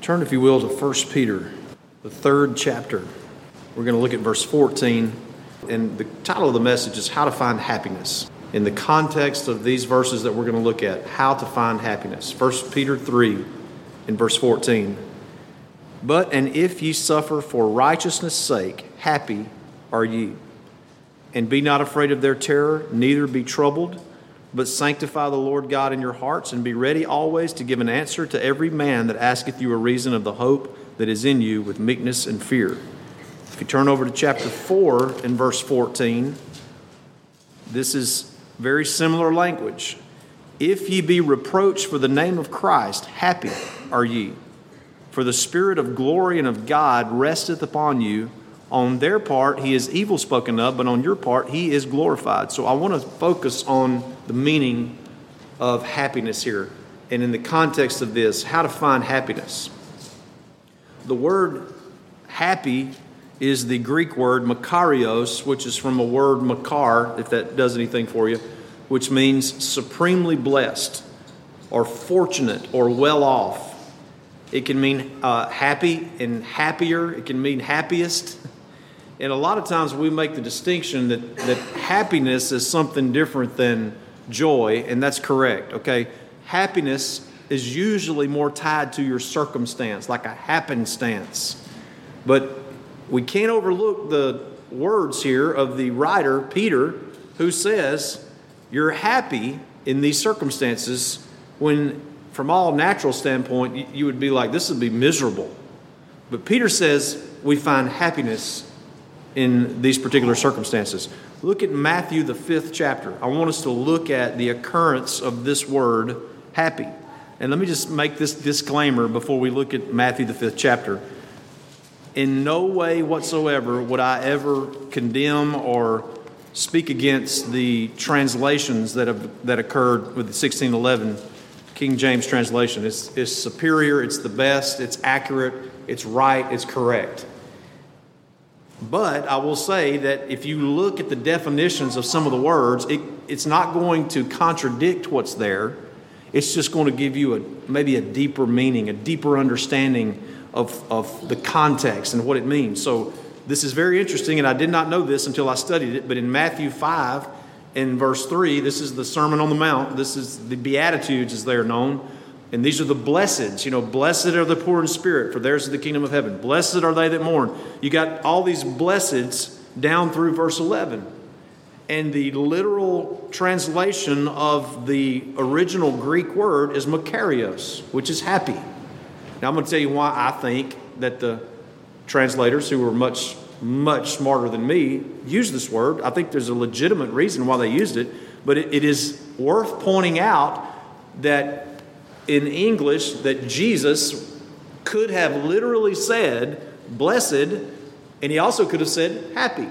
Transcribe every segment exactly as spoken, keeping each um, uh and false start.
Turn, if you will, to First Peter, the third chapter. We're going to look at verse fourteen, and the title of the message is How to Find Happiness. In the context of these verses that we're going to look at, how to find happiness. First Peter three, in verse fourteen. But, and if ye suffer for righteousness' sake, happy are ye. And be not afraid of their terror, neither be troubled, but sanctify the Lord God in your hearts, and be ready always to give an answer to every man that asketh you a reason of the hope that is in you with meekness and fear. If you turn over to chapter four in verse fourteen, this is very similar language. If ye be reproached for the name of Christ, happy are ye. For the Spirit of glory and of God resteth upon you. On their part, he is evil spoken of, but on your part, he is glorified. So I want to focus on the meaning of happiness here. And in the context of this, how to find happiness. The word happy is the Greek word makarios, which is from a word makar, if that does anything for you, which means supremely blessed or fortunate or well off. It can mean uh, happy and happier. It can mean happiest. And a lot of times we make the distinction that, that happiness is something different than joy, and that's correct, okay? Happiness is usually more tied to your circumstance, like a happenstance. But we can't overlook the words here of the writer, Peter, who says, you're happy in these circumstances when, from all natural standpoint, you, you would be like, this would be miserable. But Peter says we find happiness in these particular circumstances. Look at Matthew, the fifth chapter. I want us to look at the occurrence of this word, happy. And let me just make this disclaimer before we look at Matthew, the fifth chapter. In no way whatsoever would I ever condemn or speak against the translations that have that occurred with the sixteen eleven King James translation. It's, it's superior, it's the best, it's accurate, it's right, it's correct. But I will say that if you look at the definitions of some of the words, it, it's not going to contradict what's there. It's just going to give you a maybe a deeper meaning, a deeper understanding of, of the context and what it means. So this is very interesting, and I did not know this until I studied it. But in Matthew five, in verse three, this is the Sermon on the Mount. This is the Beatitudes, as they're known. And these are the blesseds. You know, blessed are the poor in spirit, for theirs is the kingdom of heaven. Blessed are they that mourn. You got all these blesseds down through verse eleven. And the literal translation of the original Greek word is makarios, which is happy. Now, I'm going to tell you why I think that the translators, who were much, much smarter than me, used this word. I think there's a legitimate reason why they used it. But it, it is worth pointing out that in English, that Jesus could have literally said blessed, and he also could have said happy.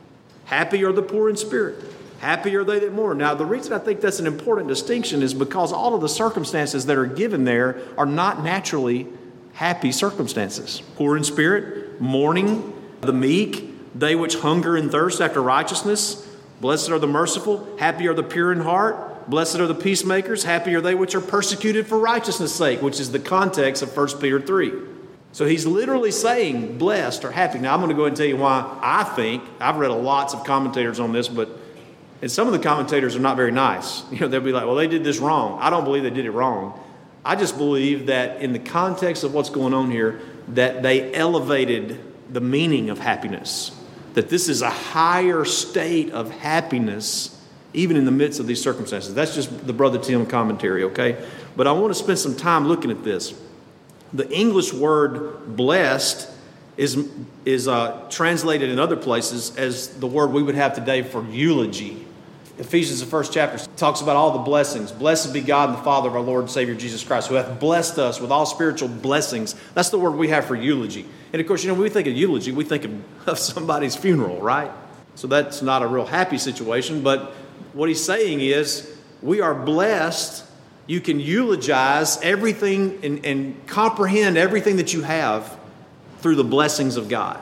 Happy are the poor in spirit. Happy are they that mourn. Now, the reason I think that's an important distinction is because all of the circumstances that are given there are not naturally happy circumstances. Poor in spirit, mourning, the meek, they which hunger and thirst after righteousness. Blessed are the merciful. Happy are the pure in heart. Blessed are the peacemakers. Happy are they which are persecuted for righteousness' sake, which is the context of First Peter three. So he's literally saying blessed or happy. Now, I'm going to go ahead and tell you why I think. I've read lots of commentators on this, but and some of the commentators are not very nice. You know, they'll be like, well, they did this wrong. I don't believe they did it wrong. I just believe that in the context of what's going on here, that they elevated the meaning of happiness. That this is a higher state of happiness even in the midst of these circumstances. That's just the Brother Tim commentary, okay? But I want to spend some time looking at this. The English word blessed is, is uh, translated in other places as the word we would have today for eulogy. Ephesians, the first chapter, talks about all the blessings. Blessed be God and the Father of our Lord and Savior Jesus Christ, who hath blessed us with all spiritual blessings. That's the word we have for eulogy. And of course, you know, when we think of eulogy, we think of, of somebody's funeral, right? So that's not a real happy situation, but what he's saying is, we are blessed. You can eulogize everything and, and comprehend everything that you have through the blessings of God.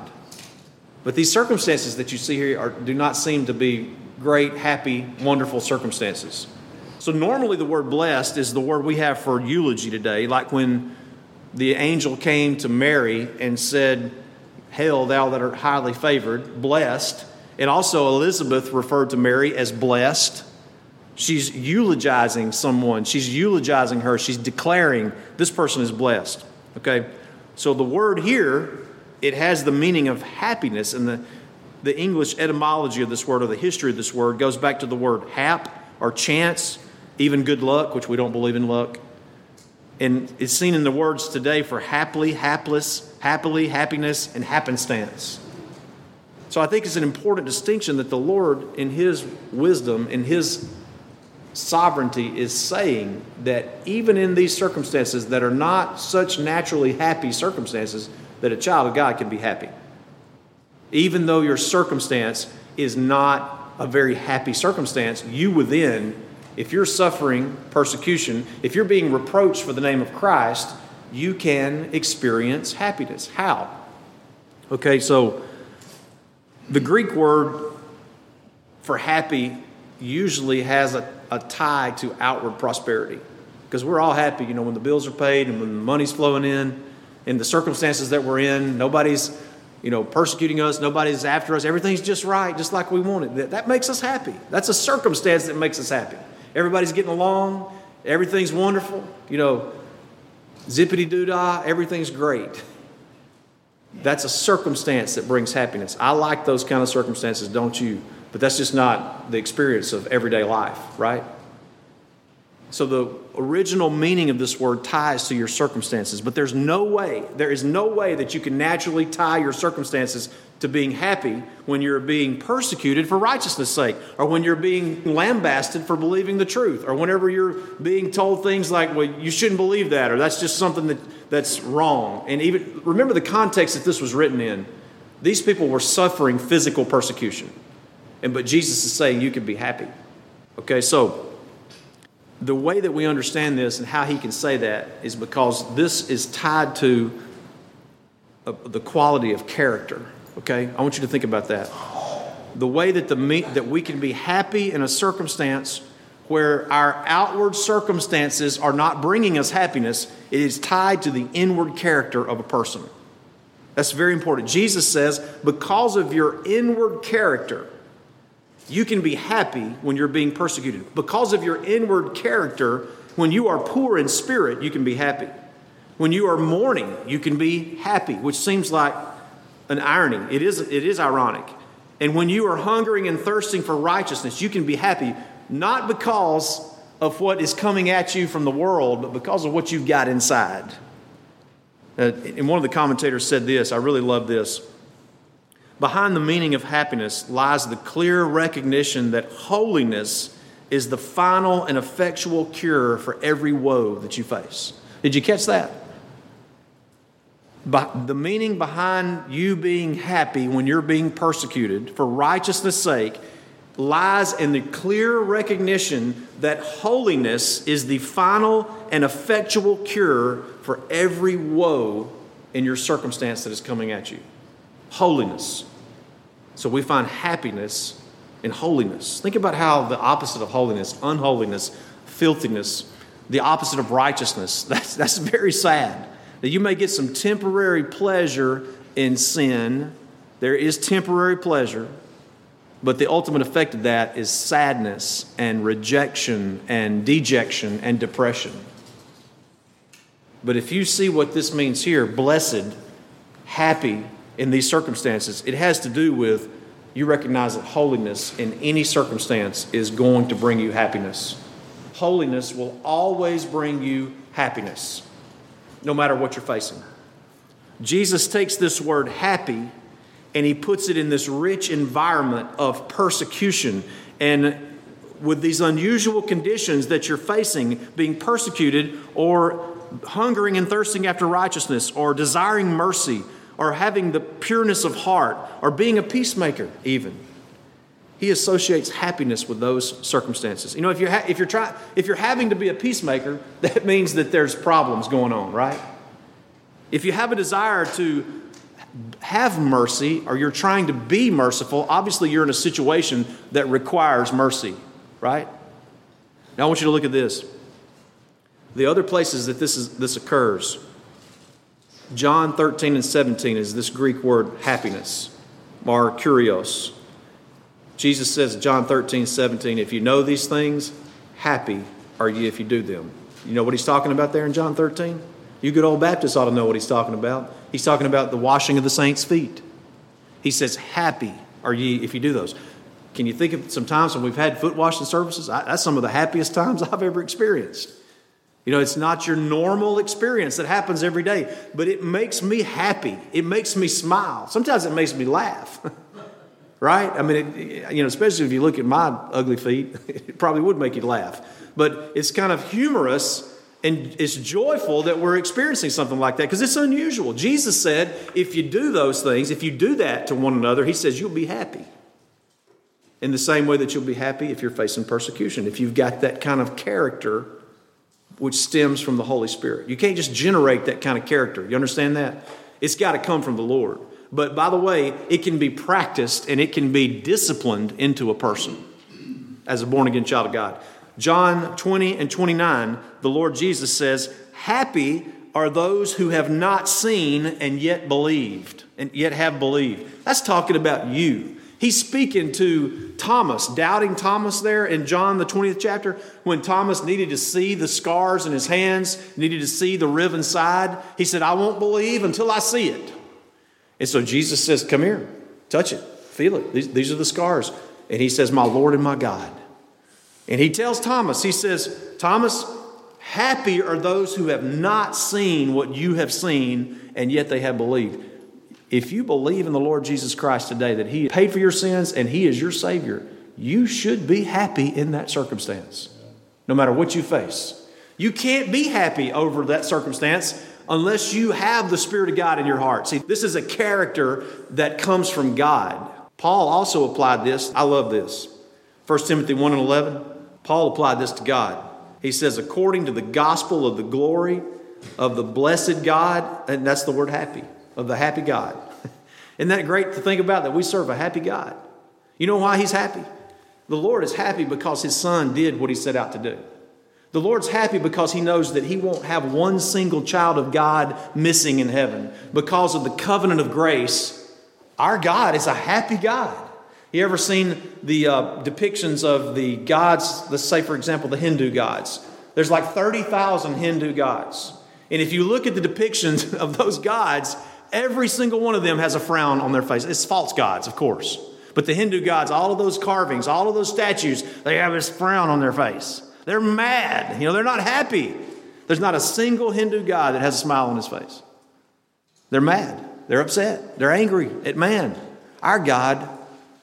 But these circumstances that you see here are, do not seem to be great, happy, wonderful circumstances. So normally the word blessed is the word we have for eulogy today, like when the angel came to Mary and said, "Hail, thou that art highly favored, blessed." And also Elizabeth referred to Mary as blessed. She's eulogizing someone. She's eulogizing her. She's declaring this person is blessed. Okay? So the word here, it has the meaning of happiness. And the, the English etymology of this word, or the history of this word, goes back to the word hap or chance, even good luck, which we don't believe in luck. And it's seen in the words today for happily, hapless, happily, happiness, and happenstance. So I think it's an important distinction that the Lord, in His wisdom, in His sovereignty, is saying that even in these circumstances that are not such naturally happy circumstances, that a child of God can be happy. Even though your circumstance is not a very happy circumstance, you within, if you're suffering persecution, if you're being reproached for the name of Christ, you can experience happiness. How? Okay, so the Greek word for happy usually has a, a tie to outward prosperity. Because we're all happy, you know, when the bills are paid and when the money's flowing in, in the circumstances that we're in, nobody's, you know, persecuting us, nobody's after us, everything's just right, just like we want it. That, that makes us happy. That's a circumstance that makes us happy. Everybody's getting along, everything's wonderful, you know, zippity-doo-dah, everything's great. That's a circumstance that brings happiness. I like those kind of circumstances, don't you? But that's just not the experience of everyday life, right? So the original meaning of this word ties to your circumstances, but there's no way, there is no way that you can naturally tie your circumstances to being happy when you're being persecuted for righteousness' sake, or when you're being lambasted for believing the truth, or whenever you're being told things like, well, you shouldn't believe that, or that's just something that, that's wrong. And even remember the context that this was written in. These people were suffering physical persecution. And but Jesus is saying you can be happy. Okay, so the way that we understand this and how he can say that is because this is tied to uh, the quality of character. Okay, I want you to think about that. The way that the that we can be happy in a circumstance where our outward circumstances are not bringing us happiness, it is tied to the inward character of a person. That's very important. Jesus says, because of your inward character, you can be happy when you're being persecuted. Because of your inward character, when you are poor in spirit, you can be happy. When you are mourning, you can be happy, which seems like an irony. It is, it is ironic. And when you are hungering and thirsting for righteousness, you can be happy, not because of what is coming at you from the world, but because of what you've got inside. Uh, and one of the commentators said this, I really love this. Behind the meaning of happiness lies the clear recognition that holiness is the final and effectual cure for every woe that you face. Did you catch that? But the meaning behind you being happy when you're being persecuted for righteousness' sake lies in the clear recognition that holiness is the final and effectual cure for every woe in your circumstance that is coming at you. Holiness. So we find happiness in holiness. Think about how the opposite of holiness, unholiness, filthiness, the opposite of righteousness, that's, that's very sad. That you may get some temporary pleasure in sin. There is temporary pleasure. But the ultimate effect of that is sadness and rejection and dejection and depression. But if you see what this means here, blessed, happy in these circumstances, it has to do with you recognize that holiness in any circumstance is going to bring you happiness. Holiness will always bring you happiness, no matter what you're facing. Jesus takes this word happy and he puts it in this rich environment of persecution. And with these unusual conditions that you're facing, being persecuted or hungering and thirsting after righteousness or desiring mercy or having the pureness of heart or being a peacemaker even, he associates happiness with those circumstances. You know, if you're, ha- if you're trying, if you're having to be a peacemaker, that means that there's problems going on, right? If you have a desire to have mercy or you're trying to be merciful, obviously you're in a situation that requires mercy, right? Now I want you to look at this. The other places that this is this occurs John thirteen and seventeen is this Greek word happiness, markurios. Jesus says, John thirteen, seventeen, if you know these things, happy are ye if you do them. You know what he's talking about there in John thirteen? You good old Baptists ought to know what he's talking about. He's talking about the washing of the saints' feet. He says, happy are ye if you do those. Can you think of some times when we've had foot washing services? I, that's some of the happiest times I've ever experienced. You know, it's not your normal experience that happens every day, but it makes me happy. It makes me smile. Sometimes it makes me laugh. Right? I mean, it, you know, especially if you look at my ugly feet, it probably would make you laugh. But it's kind of humorous and it's joyful that we're experiencing something like that because it's unusual. Jesus said, if you do those things, if you do that to one another, he says you'll be happy. In the same way that you'll be happy if you're facing persecution, if you've got that kind of character which stems from the Holy Spirit. You can't just generate that kind of character. You understand that? It's got to come from the Lord. But by the way, it can be practiced and it can be disciplined into a person as a born-again child of God. John twenty and twenty-nine, the Lord Jesus says, happy are those who have not seen and yet believed, and yet have believed. That's talking about you. He's speaking to Thomas, doubting Thomas there in John, the twentieth chapter, when Thomas needed to see the scars in his hands, needed to see the riven side. He said, I won't believe until I see it. And so Jesus says, come here, touch it, feel it. These, these are the scars. And he says, my Lord and my God. And he tells Thomas, he says, Thomas, happy are those who have not seen what you have seen, and yet they have believed. If you believe in the Lord Jesus Christ today, that he paid for your sins and he is your Savior, you should be happy in that circumstance, no matter what you face. You can't be happy over that circumstance unless you have the Spirit of God in your heart. See, this is a character that comes from God. Paul also applied this. I love this. First Timothy one and eleven, Paul applied this to God. He says, according to the gospel of the glory of the blessed God, and that's the word happy, of the happy God. Isn't that great to think about, that we serve a happy God? You know why he's happy? The Lord is happy because his son did what he set out to do. The Lord's happy because he knows that he won't have one single child of God missing in heaven. Because of the covenant of grace, our God is a happy God. You ever seen the uh, depictions of the gods, let's say, for example, the Hindu gods? There's like thirty thousand Hindu gods. And if you look at the depictions of those gods, every single one of them has a frown on their face. It's false gods, of course. But the Hindu gods, all of those carvings, all of those statues, they have this frown on their face. They're mad. You know, they're not happy. There's not a single Hindu god that has a smile on his face. They're mad. They're upset. They're angry at man. Our God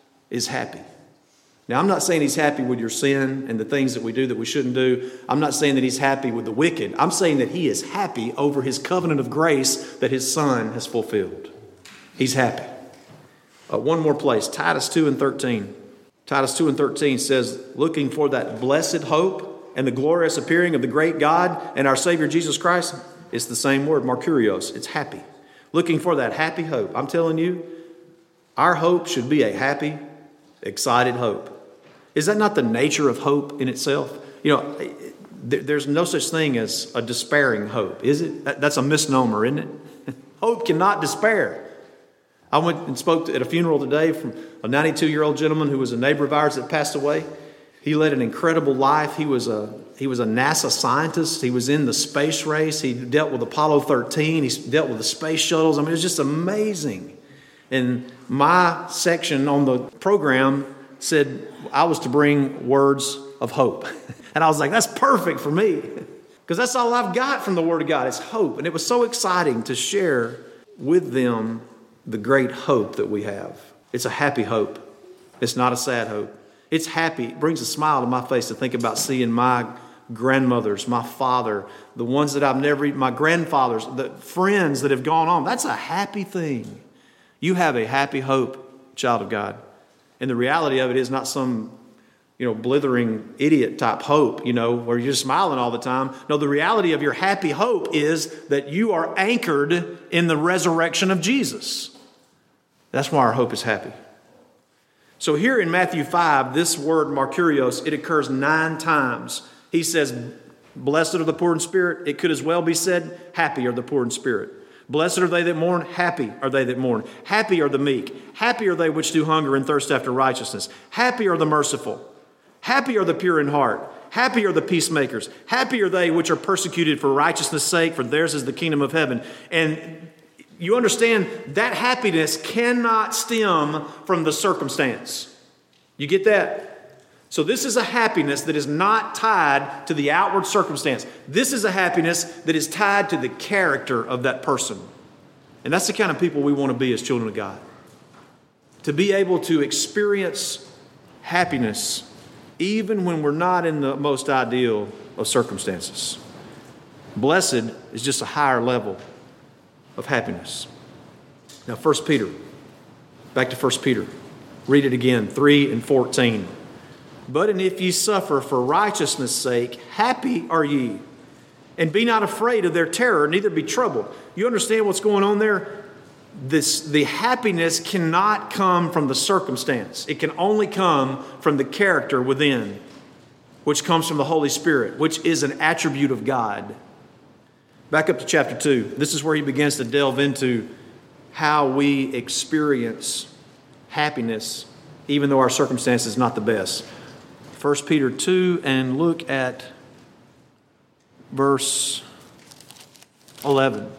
is happy. Now, I'm not saying he's happy with your sin and the things that we do that we shouldn't do. I'm not saying that he's happy with the wicked. I'm saying that he is happy over his covenant of grace that his son has fulfilled. He's happy. Uh, one more place, Titus two and thirteen. Titus two and thirteen says, looking for that blessed hope and the glorious appearing of the great God and our Savior Jesus Christ. It's the same word, markurios. It's happy. Looking for that happy hope. I'm telling you, our hope should be a happy, excited hope. Is that not the nature of hope in itself? You know, there's no such thing as a despairing hope, is it? That's a misnomer, isn't it? Hope cannot despair. I went and spoke at a funeral today from a ninety-two-year-old gentleman who was a neighbor of ours that passed away. He led an incredible life. He was a he was a NASA scientist. He was in the space race. He dealt with Apollo thirteen. He dealt with the space shuttles. I mean, it was just amazing. And my section on the program said I was to bring words of hope. And I was like, that's perfect for me. Because that's all I've got from the Word of God is hope. And it was so exciting to share with them the great hope that we have. It's a happy hope. It's not a sad hope. It's happy. It brings a smile to my face to think about seeing my grandmothers, my father, the ones that I've never, my grandfathers, the friends that have gone on. That's a happy thing. You have a happy hope, child of God. And the reality of it is not some, you know, blithering idiot type hope, you know, where you're smiling all the time. No, the reality of your happy hope is that you are anchored in the resurrection of Jesus. That's why our hope is happy. So here in Matthew five, this word markurios, it occurs nine times. He says, blessed are the poor in spirit. It could as well be said, happy are the poor in spirit. Blessed are they that mourn, happy are they that mourn. Happy are the meek. Happy are they which do hunger and thirst after righteousness. Happy are the merciful. Happy are the pure in heart. Happy are the peacemakers. Happy are they which are persecuted for righteousness' sake, for theirs is the kingdom of heaven. And you understand that happiness cannot stem from the circumstance. You get that? So this is a happiness that is not tied to the outward circumstance. This is a happiness that is tied to the character of that person. And that's the kind of people we want to be as children of God. To be able to experience happiness even when we're not in the most ideal of circumstances. Blessed is just a higher level of happiness. Now, First Peter. Back to First Peter. Read it again, three and fourteen. But and if ye suffer for righteousness' sake, happy are ye. And be not afraid of their terror, neither be troubled. You understand what's going on there? This, the happiness cannot come from the circumstance. It can only come from the character within, which comes from the Holy Spirit, which is an attribute of God. Back up to chapter two. This is where he begins to delve into how we experience happiness, even though our circumstance is not the best. First Peter two, and look at verse eleven.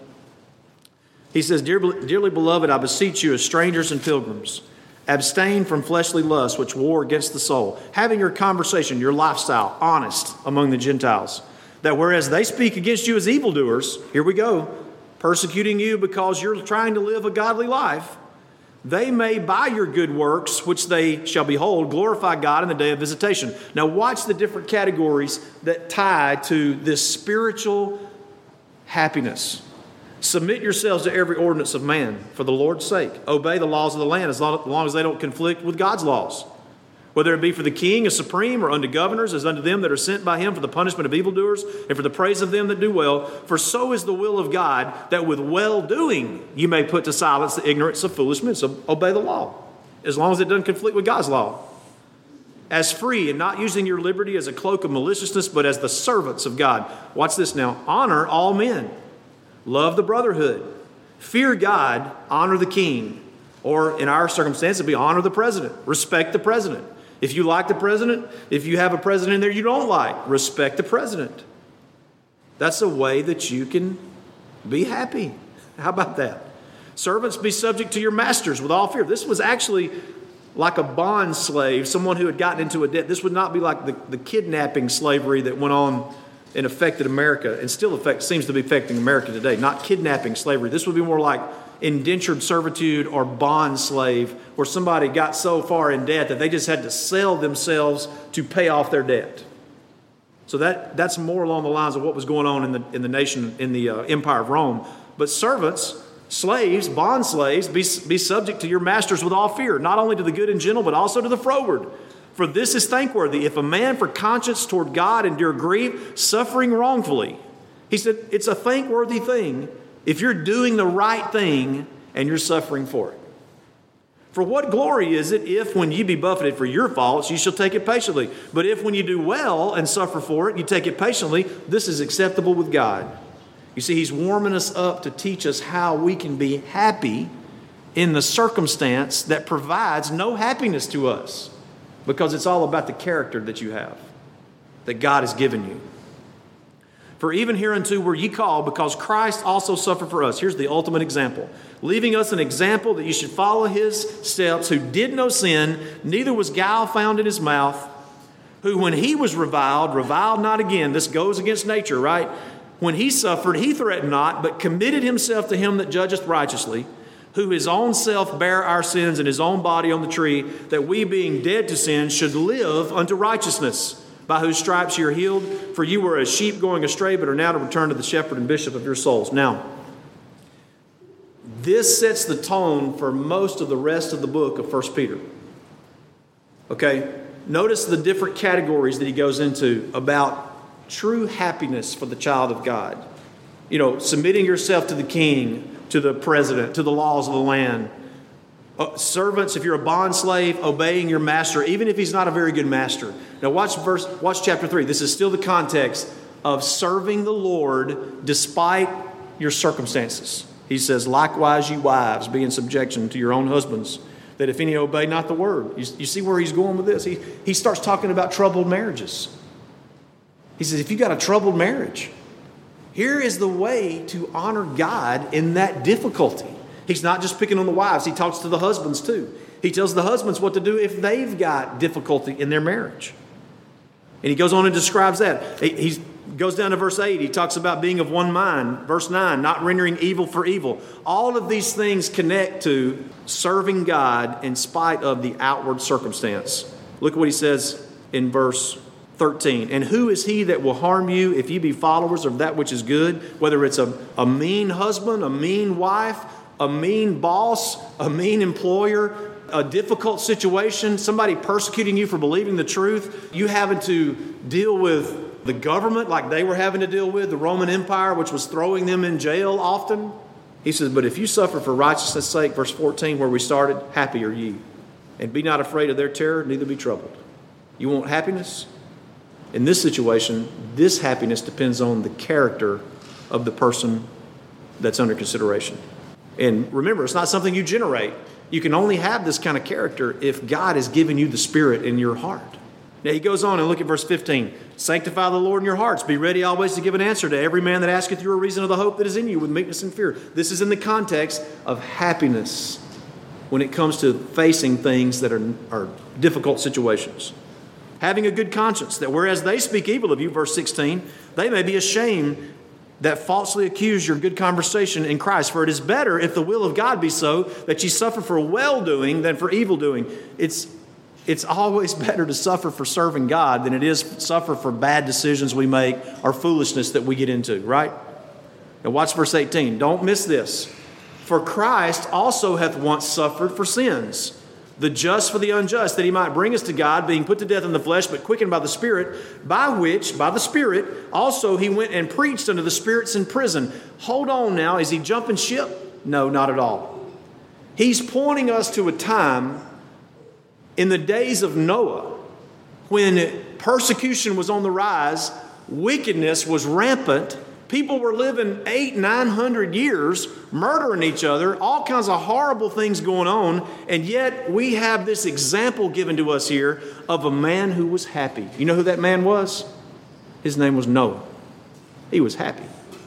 He says, Dear, Dearly beloved, I beseech you as strangers and pilgrims, abstain from fleshly lusts which war against the soul, having your conversation, your lifestyle, honest among the Gentiles, that whereas they speak against you as evildoers, here we go, persecuting you because you're trying to live a godly life, they may by your good works, which they shall behold, glorify God in the day of visitation. Now watch the different categories that tie to this spiritual happiness. Submit yourselves to every ordinance of man for the Lord's sake. Obey the laws of the land as long as they don't conflict with God's laws. Whether it be for the king as supreme or unto governors as unto them that are sent by him for the punishment of evildoers and for the praise of them that do well. For so is the will of God, that with well-doing you may put to silence the ignorance of foolish men. So obey the law as long as it doesn't conflict with God's law. As free and not using your liberty as a cloak of maliciousness, but as the servants of God. Watch this now. Honor all men. Love the brotherhood. Fear God. Honor the king. Or in our circumstance, it'd be honor the president. Respect the president. If you like the president, if you have a president in there you don't like, respect the president. That's a way that you can be happy. How about that? Servants, be subject to your masters with all fear. This was actually like a bond slave, someone who had gotten into a debt. This would not be like the, the kidnapping slavery that went on and affected America and still affect, seems to be affecting America today. Not kidnapping slavery. This would be more like indentured servitude or bond slave, where somebody got so far in debt that they just had to sell themselves to pay off their debt. So that, that's more along the lines of what was going on in the, in the nation, in the uh, Empire of Rome. But servants, slaves, bond slaves, be, be subject to your masters with all fear, not only to the good and gentle, but also to the froward. For this is thankworthy, if a man for conscience toward God endure grief, suffering wrongfully. He said, it's a thankworthy thing if you're doing the right thing and you're suffering for it. For what glory is it if, when ye be buffeted for your faults, ye shall take it patiently? But if, when you do well and suffer for it, you take it patiently, this is acceptable with God. You see, he's warming us up to teach us how we can be happy in the circumstance that provides no happiness to us, because it's all about the character that you have, that God has given you. For even hereunto were ye called, because Christ also suffered for us. Here's the ultimate example. Leaving us an example that you should follow his steps, who did no sin, neither was guile found in his mouth, who when he was reviled, reviled not again. This goes against nature, right? When he suffered, he threatened not, but committed himself to him that judgeth righteously, who his own self bare our sins in his own body on the tree, that we being dead to sin should live unto righteousness, by whose stripes you are healed. For you were as sheep going astray, but are now to return to the shepherd and bishop of your souls. Now, this sets the tone for most of the rest of the book of First Peter. Okay? Notice the different categories that he goes into about true happiness for the child of God. You know, submitting yourself to the king, to the president, to the laws of the land. Uh, servants, if you're a bond slave, obeying your master, even if he's not a very good master. Now watch verse, watch chapter three. This is still the context of serving the Lord despite your circumstances. He says, likewise, you wives, be in subjection to your own husbands, that if any obey not the word. You, you see where he's going with this? He, he starts talking about troubled marriages. He says, if you've got a troubled marriage, here is the way to honor God in that difficulty. He's not just picking on the wives. He talks to the husbands too. He tells the husbands what to do if they've got difficulty in their marriage. And he goes on and describes that. He he's, goes down to verse eight. He talks about being of one mind. Verse nine, not rendering evil for evil. All of these things connect to serving God in spite of the outward circumstance. Look at what he says in verse thirteen. And who is he that will harm you if you be followers of that which is good? Whether it's a, a mean husband, a mean wife, a mean boss, a mean employer, a difficult situation, somebody persecuting you for believing the truth, you having to deal with the government like they were having to deal with, the Roman Empire, which was throwing them in jail often. He says, but if you suffer for righteousness' sake, verse fourteen, where we started, happy are ye. And be not afraid of their terror, neither be troubled. You want happiness? In this situation, this happiness depends on the character of the person that's under consideration. And remember, it's not something you generate. You can only have this kind of character if God has given you the Spirit in your heart. Now he goes on and look at verse fifteen. Sanctify the Lord in your hearts. Be ready always to give an answer to every man that asketh you a reason of the hope that is in you with meekness and fear. This is in the context of happiness when it comes to facing things that are, are difficult situations. Having a good conscience, that whereas they speak evil of you, verse sixteen, they may be ashamed that falsely accuse your good conversation in Christ. For it is better, if the will of God be so, that ye suffer for well-doing than for evil-doing. It's, it's always better to suffer for serving God than it is suffer for bad decisions we make or foolishness that we get into, right? Now watch verse eighteen. Don't miss this. For Christ also hath once suffered for sins, the just for the unjust, that he might bring us to God, being put to death in the flesh, but quickened by the Spirit, by which, by the Spirit, also he went and preached unto the spirits in prison. Hold on now, is he jumping ship? No, not at all. He's pointing us to a time in the days of Noah when persecution was on the rise, wickedness was rampant, people were living eight, nine hundred years, murdering each other, all kinds of horrible things going on. And yet we have this example given to us here of a man who was happy. You know who that man was? His name was Noah. He was happy.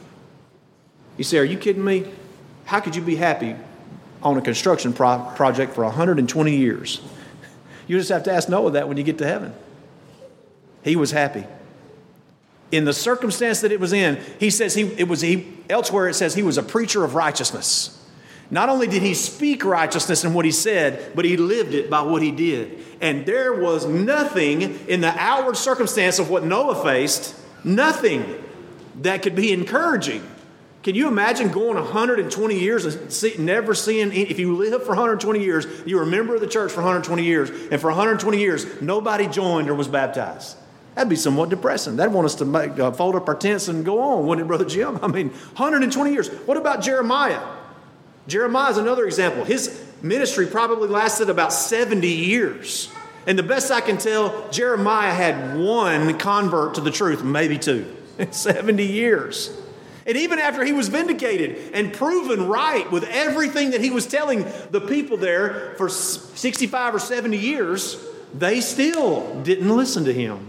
You say, are you kidding me? How could you be happy on a construction pro- project for one hundred twenty years? You just have to ask Noah that when you get to heaven. He was happy. In the circumstance that it was in, he says he it was he elsewhere it says he was a preacher of righteousness. Not only did he speak righteousness in what he said, but he lived it by what he did. And there was nothing in the outward circumstance of what Noah faced, nothing that could be encouraging. Can you imagine going one hundred twenty years and see, never seeing, if you live for one hundred twenty years, you were a member of the church for one hundred twenty years, and for one hundred twenty years, nobody joined or was baptized? That'd be somewhat depressing. That'd want us to make, uh, fold up our tents and go on, wouldn't it, Brother Jim? I mean, one hundred twenty years. What about Jeremiah? Jeremiah is another example. His ministry probably lasted about seventy years. And the best I can tell, Jeremiah had one convert to the truth, maybe two, in seventy years. And even after he was vindicated and proven right with everything that he was telling the people there for sixty-five or seventy years, they still didn't listen to him.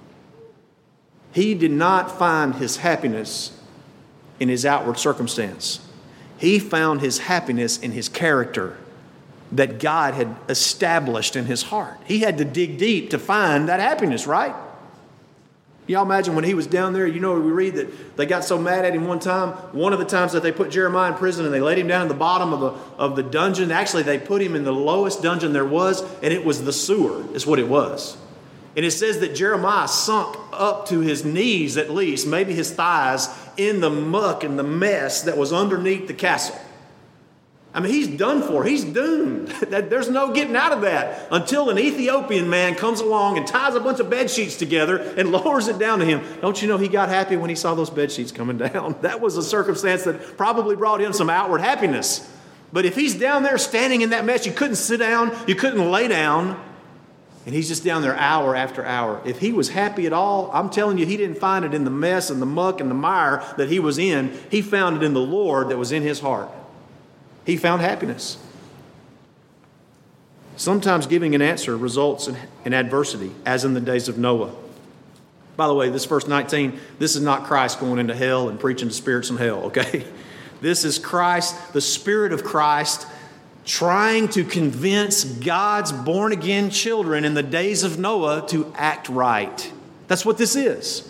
He did not find his happiness in his outward circumstance. He found his happiness in his character that God had established in his heart. He had to dig deep to find that happiness, right? Y'all imagine when he was down there, you know, we read that they got so mad at him one time. One of the times that they put Jeremiah in prison and they laid him down in the bottom of the, of the dungeon. Actually, they put him in the lowest dungeon there was, and it was the sewer, is what it was. And it says that Jeremiah sunk up to his knees at least, maybe his thighs, in the muck and the mess that was underneath the castle. I mean, he's done for. He's doomed. There's no getting out of that until an Ethiopian man comes along and ties a bunch of bed sheets together and lowers it down to him. Don't you know he got happy when he saw those bed sheets coming down? That was a circumstance that probably brought him some outward happiness. But if he's down there standing in that mess, you couldn't sit down, you couldn't lay down, and he's just down there hour after hour. If he was happy at all, I'm telling you, he didn't find it in the mess and the muck and the mire that he was in. He found it in the Lord that was in his heart. he found happiness. Sometimes giving an answer results in, in adversity, as in the days of Noah. By the way, this verse nineteen, this is not Christ going into hell and preaching to spirits in hell, okay? This is Christ, the Spirit of Christ, trying to convince God's born-again children in the days of Noah to act right. That's what this is.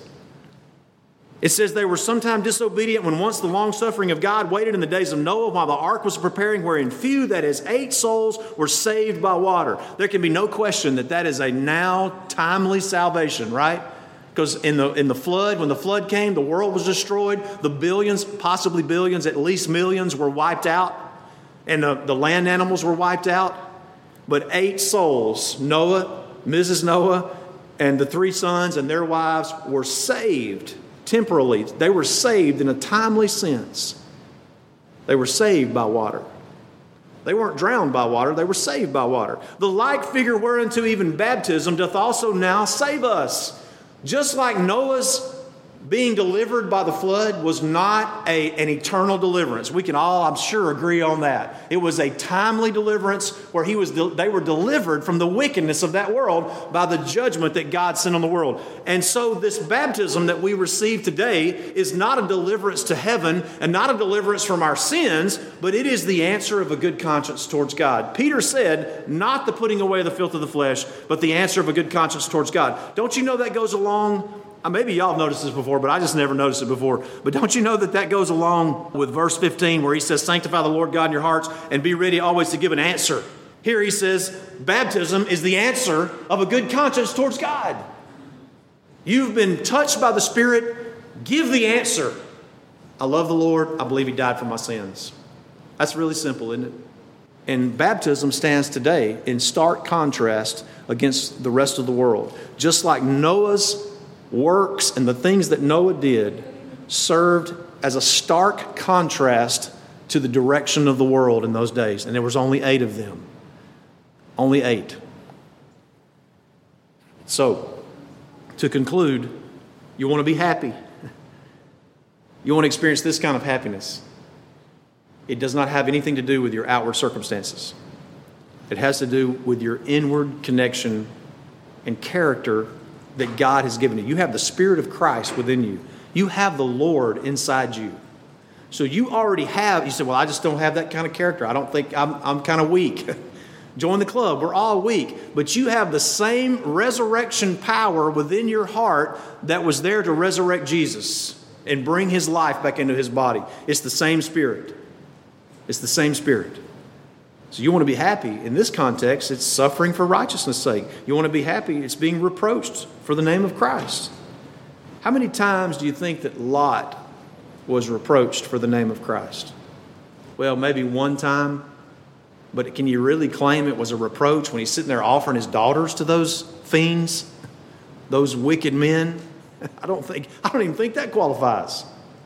It says they were sometime disobedient when once the long-suffering of God waited in the days of Noah while the ark was preparing, wherein few, that is, eight souls, were saved by water. There can be no question that that is a now timely salvation, right? Because in the in the flood, when the flood came, the world was destroyed. The billions, possibly billions, at least millions were wiped out. And the, the land animals were wiped out. But eight souls, Noah, Missus Noah, and the three sons and their wives were saved temporally. They were saved in a timely sense. They were saved by water. They weren't drowned by water. They were saved by water. The like figure whereunto even baptism doth also now save us. Just like Noah's being delivered by the flood was not a, an eternal deliverance. We can all, I'm sure, agree on that. It was a timely deliverance where he was. they were delivered from the wickedness of that world by the judgment that God sent on the world. And so this baptism that we receive today is not a deliverance to heaven and not a deliverance from our sins, but it is the answer of a good conscience towards God. Peter said, not the putting away the filth of the flesh, but the answer of a good conscience towards God. Don't you know that goes along? Maybe y'all have noticed this before, but I just never noticed it before. But don't you know that that goes along with verse fifteen where he says, sanctify the Lord God in your hearts and be ready always to give an answer. Here he says, baptism is the answer of a good conscience towards God. You've been touched by the Spirit. Give the answer. I love the Lord. I believe he died for my sins. That's really simple, isn't it? And baptism stands today in stark contrast against the rest of the world. Just like Noah's works and the things that Noah did served as a stark contrast to the direction of the world in those days. And there was only eight of them. Only eight. So, to conclude, you want to be happy. You want to experience this kind of happiness. It does not have anything to do with your outward circumstances. It has to do with your inward connection and character that God has given you. You have the Spirit of Christ within you. You have the Lord inside you. So you already have, you say, well, I just don't have that kind of character. I don't think, I'm, I'm kind of weak. Join the club. We're all weak. But you have the same resurrection power within your heart that was there to resurrect Jesus and bring his life back into his body. It's the same Spirit. It's the same Spirit. So you want to be happy. In this context, it's suffering for righteousness' sake. You want to be happy. It's being reproached for the name of Christ. How many times do you think that Lot was reproached for the name of Christ? Well, maybe one time. But can you really claim it was a reproach when he's sitting there offering his daughters to those fiends, those wicked men? I don't think, I don't even think that qualifies.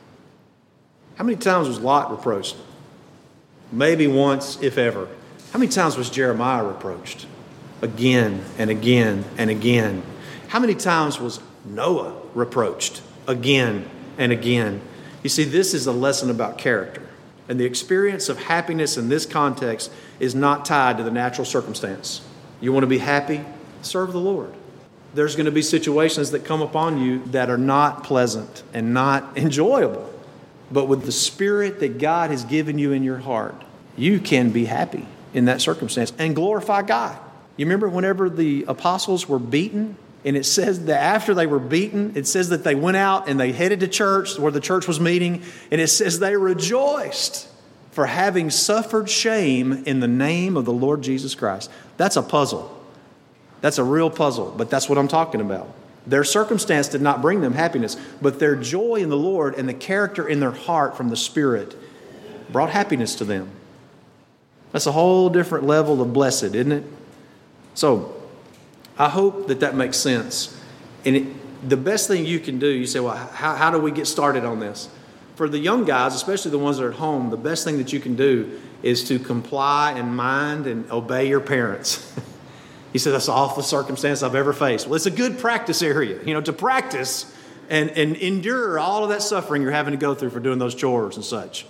How many times was Lot reproached? Maybe once, if ever. How many times was Jeremiah reproached? Again and again and again. How many times was Noah reproached? Again and again. You see, this is a lesson about character. And the experience of happiness in this context is not tied to the natural circumstance. You want to be happy? Serve the Lord. There's going to be situations that come upon you that are not pleasant and not enjoyable. But with the Spirit that God has given you in your heart, you can be happy in that circumstance and glorify God. You remember whenever the apostles were beaten, and it says that after they were beaten, it says that they went out and they headed to church where the church was meeting, and it says they rejoiced for having suffered shame in the name of the Lord Jesus Christ. That's a puzzle. That's a real puzzle, but that's what I'm talking about. Their circumstance did not bring them happiness, but their joy in the Lord and the character in their heart from the Spirit brought happiness to them. That's a whole different level of blessed, isn't it? So, I hope that that makes sense. And it, the best thing you can do, you say, well, how, how do we get started on this? For the young guys, especially the ones that are at home, the best thing that you can do is to comply and mind and obey your parents. He said, that's the awful circumstance I've ever faced. Well, it's a good practice area, you know, to practice and, and endure all of that suffering you're having to go through for doing those chores and such.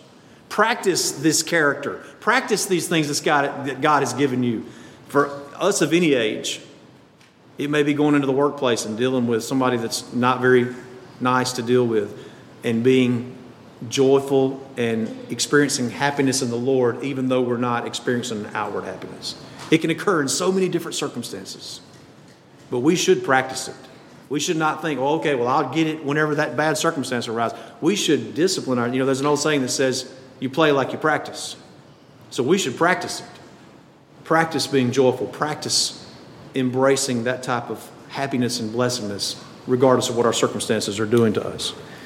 Practice this character. Practice these things that God, that God has given you. For us of any age, it may be going into the workplace and dealing with somebody that's not very nice to deal with and being joyful and experiencing happiness in the Lord, even though we're not experiencing an outward happiness. It can occur in so many different circumstances, but we should practice it. We should not think, well, okay, well, I'll get it whenever that bad circumstance arises. We should discipline our, you know, there's an old saying that says, you play like you practice. So we should practice it. Practice being joyful. Practice embracing that type of happiness and blessedness, regardless of what our circumstances are doing to us.